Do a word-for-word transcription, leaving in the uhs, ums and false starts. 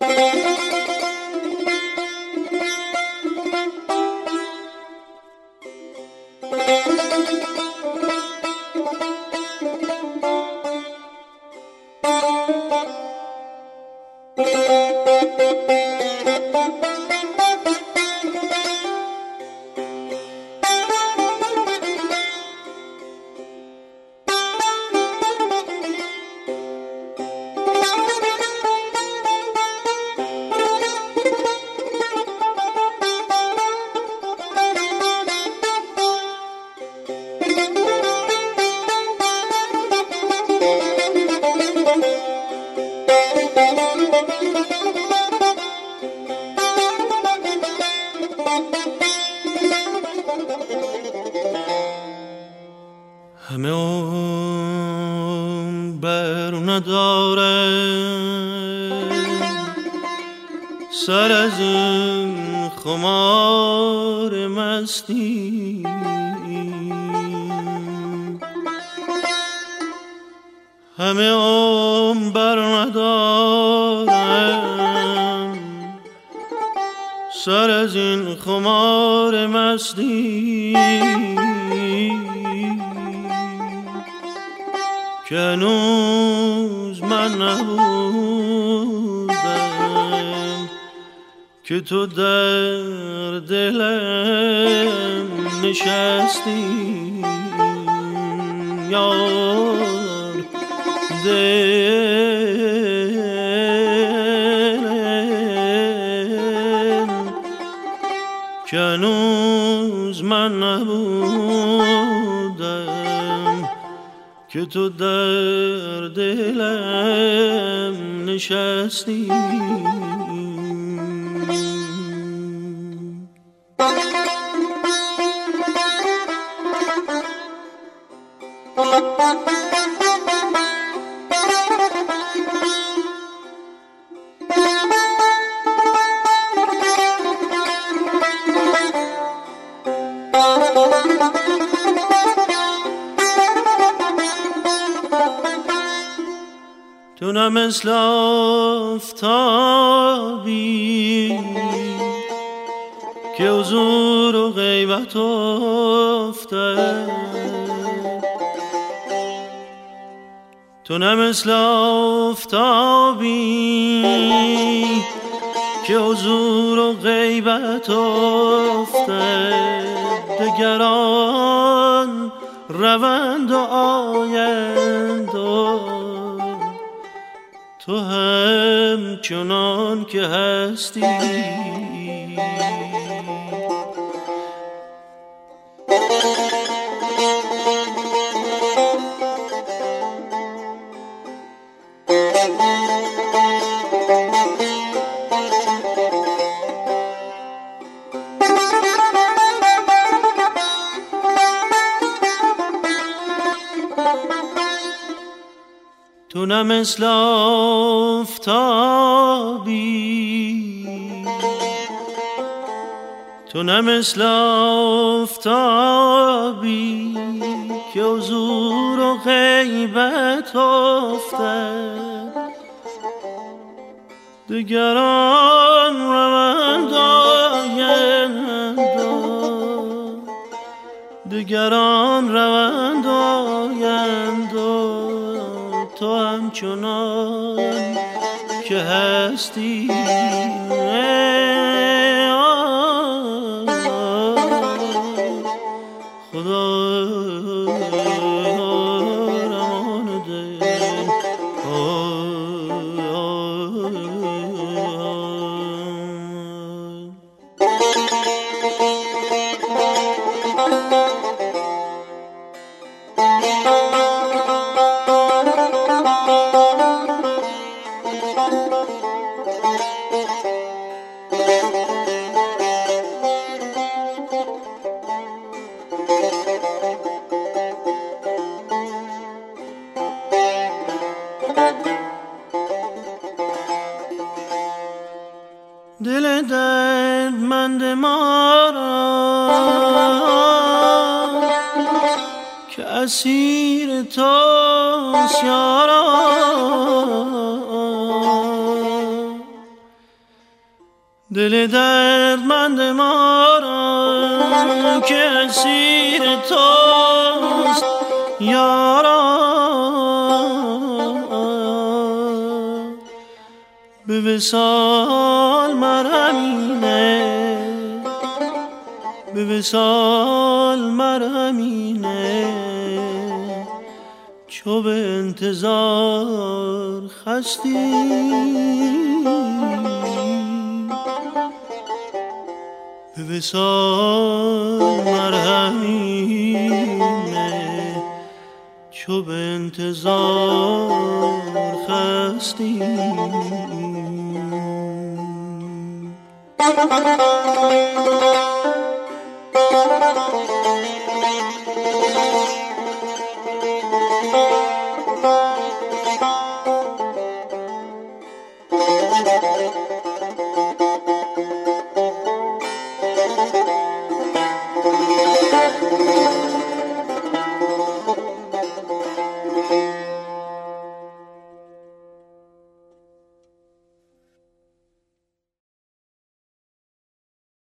همه اون بر ندارم سر از این خمار مستی، همه اون بر ندارم سر از این خمار مستی که هنوز من نبودم که تو در دلم نشستی یار، دل که هنوز من نبودم که تو در دلم نشستی. تو نه مثل آفتابی که حضور و غیبت افتد، تو نه مثل آفتابی که حضور و غیبت افتد، دگران روند و آیند، تو هم چنان که هستی. تو نه مثل آفتابی، تو نه مثل آفتابی که حضور و غیبت افتد، دگران روند آیند، دگران روند آیند، تو همچنان که هستی. خدا رمان دل دل دردمند ما را که اسیر توست یارا، دل دردمند ما را که اسیر توست یارا، به وصال مرهمینه، به وصال مرهمینه، چو به انتظار خستی به وصال مرهمینه، چو به انتظار خستی.